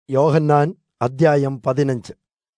യോഹന്നാൻ അദ്ധ്യായം 15.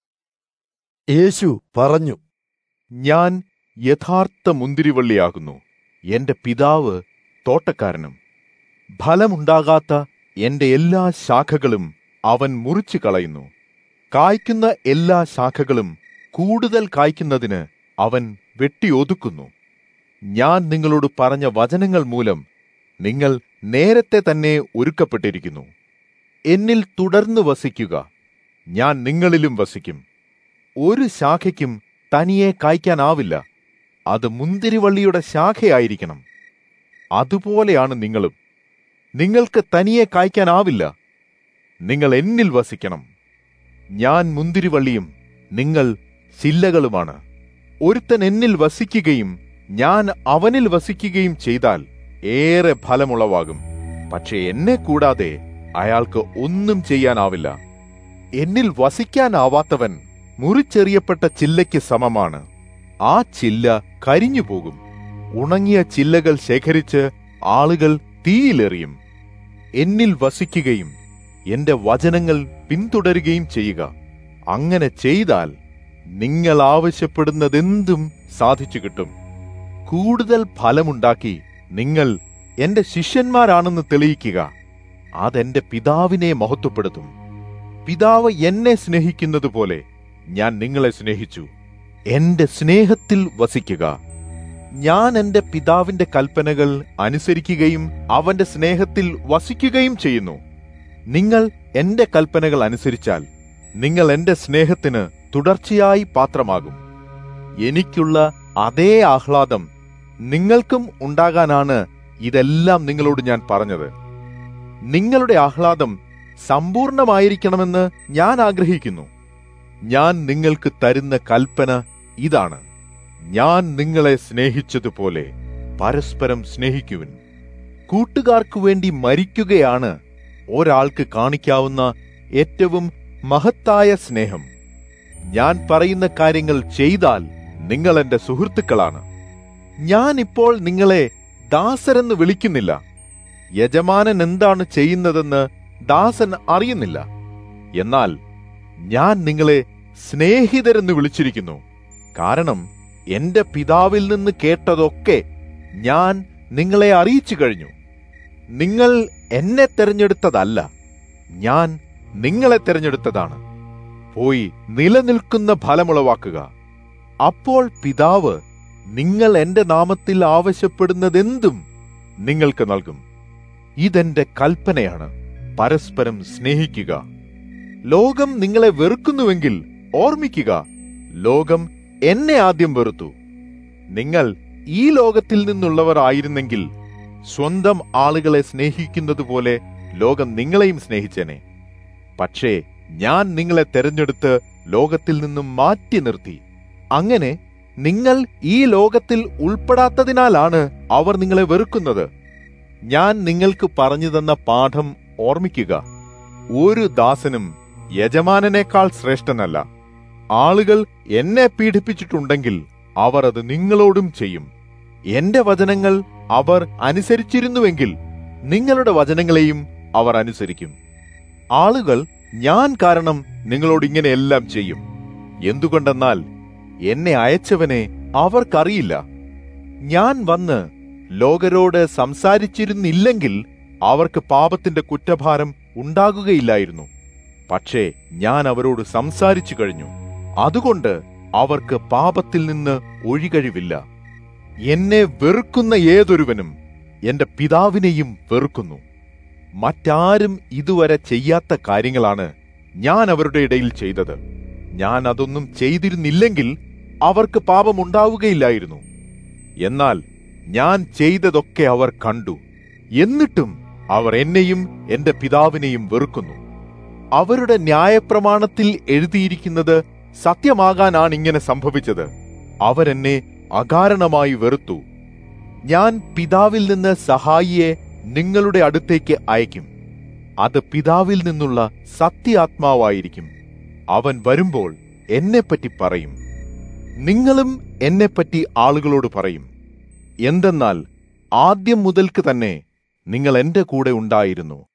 യേശു പറഞ്ഞു, ഞാൻ യഥാർത്ഥ മുന്തിരിവള്ളിയാകുന്നു. എന്റെ പിതാവ് തോട്ടക്കാരനും. ഫലമുണ്ടാകാത്ത എന്റെ എല്ലാ ശാഖകളും അവൻ മുറിച്ചു കളയുന്നു. കായ്ക്കുന്ന എല്ലാ ശാഖകളും കൂടുതൽ കായ്ക്കുന്നതിന് അവൻ വെട്ടിയൊതുക്കുന്നു. ഞാൻ നിങ്ങളോട് പറഞ്ഞ വചനങ്ങൾ മൂലം നിങ്ങൾ നേരത്തെ തന്നെ ഒരുക്കപ്പെട്ടിരിക്കുന്നു. എന്നിൽ തുടർന്ന് വസിക്കുക, ഞാൻ നിങ്ങളിലും വസിക്കും. ഒരു ശാഖയ്ക്കും തനിയെ കായ്ക്കാനാവില്ല, അത് മുന്തിരിവള്ളിയുടെ ശാഖയായിരിക്കണം. അതുപോലെയാണ് നിങ്ങളും. നിങ്ങൾക്ക് തനിയെ കായ്ക്കാനാവില്ല, നിങ്ങൾ എന്നിൽ വസിക്കണം. ഞാൻ മുന്തിരിവള്ളിയും നിങ്ങൾ ചില്ലകളുമാണ്. ഒരുത്തൻ എന്നിൽ വസിക്കുകയും ഞാൻ അവനിൽ വസിക്കുകയും ചെയ്താൽ ഏറെ ഫലമുളവാകും. പക്ഷെ എന്നെ കൂടാതെ അയാൾക്ക് ഒന്നും ചെയ്യാനാവില്ല. എന്നിൽ വസിക്കാനാവാത്തവൻ മുറിച്ചെറിയപ്പെട്ട ചില്ലയ്ക്ക് സമമാണ്. ആ ചില്ല കരിഞ്ഞു പോകും. ഉണങ്ങിയ ചില്ലകൾ ശേഖരിച്ച് ആളുകൾ തീയിലെറിയും. എന്നിൽ വസിക്കുകയും എന്റെ വചനങ്ങൾ പിന്തുടരുകയും ചെയ്യുക. അങ്ങനെ ചെയ്താൽ നിങ്ങൾ ആവശ്യപ്പെടുന്നതെന്തും സാധിച്ചു കിട്ടും. കൂടുതൽ ഫലമുണ്ടാക്കി നിങ്ങൾ എന്റെ ശിഷ്യന്മാരാണെന്ന് തെളിയിക്കുക. അതെന്റെ പിതാവിനെ മഹത്വപ്പെടുത്തും. പിതാവ് എന്നെ സ്നേഹിക്കുന്നത് പോലെ ഞാൻ നിങ്ങളെ സ്നേഹിച്ചു. എന്റെ സ്നേഹത്തിൽ വസിക്കുക. ഞാൻ എന്റെ പിതാവിന്റെ കൽപ്പനകൾ അനുസരിക്കുകയും അവന്റെ സ്നേഹത്തിൽ വസിക്കുകയും ചെയ്യുന്നു. നിങ്ങൾ എന്റെ കൽപ്പനകൾ അനുസരിച്ചാൽ നിങ്ങൾ എന്റെ സ്നേഹത്തിന് തുടർച്ചയായി പാത്രമാകും. എനിക്കുള്ള അതേ ആഹ്ലാദം നിങ്ങൾക്കും ഉണ്ടാകാനാണ് ഇതെല്ലാം നിങ്ങളോട് ഞാൻ പറഞ്ഞത്. നിങ്ങളുടെ ആഹ്ലാദം സമ്പൂർണമായിരിക്കണമെന്ന് ഞാൻ ആഗ്രഹിക്കുന്നു. ഞാൻ നിങ്ങൾക്ക് തരുന്ന കൽപ്പന ഇതാണ്: ഞാൻ നിങ്ങളെ സ്നേഹിച്ചതുപോലെ പരസ്പരം സ്നേഹിക്കുവിൻ. കൂട്ടുകാർക്കു വേണ്ടി മരിക്കുകയാണ് ഒരാൾക്ക് കാണിക്കാവുന്ന ഏറ്റവും മഹത്തായ സ്നേഹം. ഞാൻ പറയുന്ന കാര്യങ്ങൾ ചെയ്താൽ നിങ്ങൾ എന്റെ സുഹൃത്തുക്കളാണ്. ഞാൻ ഇപ്പോൾ നിങ്ങളെ ദാസരെന്ന് വിളിക്കുന്നില്ല. യജമാനൻ എന്താണ് ചെയ്യുന്നതെന്ന് ദാസൻ അറിയുന്നില്ല. എന്നാൽ ഞാൻ നിങ്ങളെ സ്നേഹിതരെന്ന് വിളിച്ചിരിക്കുന്നു. കാരണം എന്റെ പിതാവിൽ നിന്ന് കേട്ടതൊക്കെ ഞാൻ നിങ്ങളെ അറിയിച്ചു കഴിഞ്ഞു. നിങ്ങൾ എന്നെ തെരഞ്ഞെടുത്തതല്ല, ഞാൻ നിങ്ങളെ തെരഞ്ഞെടുത്തതാണ്. പോയി നിലനിൽക്കുന്ന ഫലമുളവാക്കുക. അപ്പോൾ പിതാവ് നിങ്ങൾ എന്റെ നാമത്തിൽ ആവശ്യപ്പെടുന്നതെന്തും നിങ്ങൾക്ക് നൽകും. ഇതെന്റെ കൽപ്പനയാണ്: പരസ്പരം സ്നേഹിക്കുക. ലോകം നിങ്ങളെ വെറുക്കുന്നുവെങ്കിൽ ഓർമ്മിക്കുക, ലോകം എന്നെ ആദ്യം വെറുത്തു. നിങ്ങൾ ഈ ലോകത്തിൽ നിന്നുള്ളവർ ആയിരുന്നെങ്കിൽ സ്വന്തം ആളുകളെ സ്നേഹിക്കുന്നത് പോലെ ലോകം നിങ്ങളെയും സ്നേഹിച്ചേനെ. പക്ഷേ ഞാൻ നിങ്ങളെ തെരഞ്ഞെടുത്ത് ലോകത്തിൽ നിന്നും മാറ്റി നിർത്തി. അങ്ങനെ നിങ്ങൾ ഈ ലോകത്തിൽ ഉൾപ്പെടാത്തതിനാലാണ് അവർ നിങ്ങളെ വെറുക്കുന്നത്. ഞാൻ നിങ്ങൾക്ക് പറഞ്ഞു തന്ന പാഠം ഓർമ്മിക്കുക. ഒരു ദാസനും യജമാനനേക്കാൾ ശ്രേഷ്ഠനല്ല. ആളുകൾ എന്നെ പീഡിപ്പിച്ചിട്ടുണ്ടെങ്കിൽ അവർ അത് നിങ്ങളോടും ചെയ്യും. എന്റെ വചനങ്ങൾ അവർ അനുസരിച്ചിരുന്നുവെങ്കിൽ നിങ്ങളുടെ വചനങ്ങളെയും അവർ അനുസരിക്കും. ആളുകൾ ഞാൻ കാരണം നിങ്ങളോട് ഇങ്ങനെയെല്ലാം ചെയ്യും. എന്തുകൊണ്ടെന്നാൽ എന്നെ അയച്ചവനെ അവർക്കറിയില്ല. ഞാൻ വന്ന് ലോകരോട് സംസാരിച്ചിരുന്നില്ലെങ്കിൽ അവർക്ക് പാപത്തിന്റെ കുറ്റഭാരം ഉണ്ടാകുകയില്ലായിരുന്നു. പക്ഷേ ഞാൻ അവരോട് സംസാരിച്ചു കഴിഞ്ഞു. അതുകൊണ്ട് അവർക്ക് പാപത്തിൽ നിന്ന് ഒഴികഴിവില്ല. എന്നെ വെറുക്കുന്ന ഏതൊരുവനും എന്റെ പിതാവിനെയും വെറുക്കുന്നു. മറ്റാരും ഇതുവരെ ചെയ്യാത്ത കാര്യങ്ങളാണ് ഞാൻ അവരുടെ ഇടയിൽ ചെയ്തത്. ഞാൻ അതൊന്നും ചെയ്തിരുന്നില്ലെങ്കിൽ അവർക്ക് പാപമുണ്ടാവുകയില്ലായിരുന്നു. എന്നാൽ ഞാൻ ചെയ്തതൊക്കെ അവർ കണ്ടു. എന്നിട്ടും അവർ എന്നെയും എന്റെ പിതാവിനെയും വെറുക്കുന്നു. അവരുടെ ന്യായപ്രമാണത്തിൽ എഴുതിയിരിക്കുന്നത് സത്യമാകാനാണ് ഇങ്ങനെ സംഭവിച്ചത്. അവരെന്നെ അകാരണമായി വെറുത്തു. ഞാൻ പിതാവിൽ നിന്ന് സഹായിയെ നിങ്ങളുടെ അടുത്തേക്ക് അയക്കും. അത് പിതാവിൽ നിന്നുള്ള സത്യാത്മാവായിരിക്കും. അവൻ വരുമ്പോൾ എന്നെപ്പറ്റി പറയും. നിങ്ങളും എന്നെപ്പറ്റി ആളുകളോട് പറയും. എന്തെന്നാൽ ആദ്യം മുതൽക്ക് തന്നെ നിങ്ങൾ എന്റെ കൂടെ ഉണ്ടായിരുന്നു.